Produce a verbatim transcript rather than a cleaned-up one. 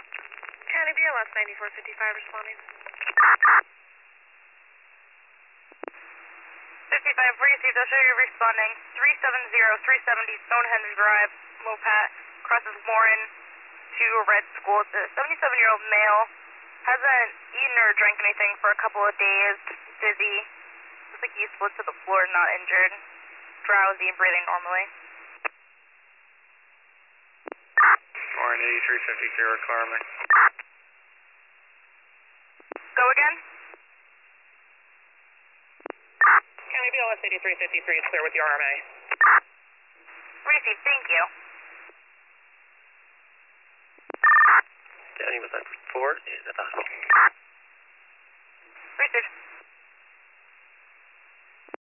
County B L S ninety-four fifty-five responding. fifty-five, received. I'll show you responding. three seven zero, three seventy Stonehenge Drive, Mopat, crosses Warren to Red School. It's a seventy-seven-year-old male. Hasn't eaten or drank anything for a couple of days. Dizzy. Looks like he slid to the floor, not injured. Drowsy, breathing normally. Warren eighty-three fifty-three, Carmen. Go again? County B L S eighty-three fifty-three is clear with your R M A. Received, thank you. County was on four is at the hospital. Received.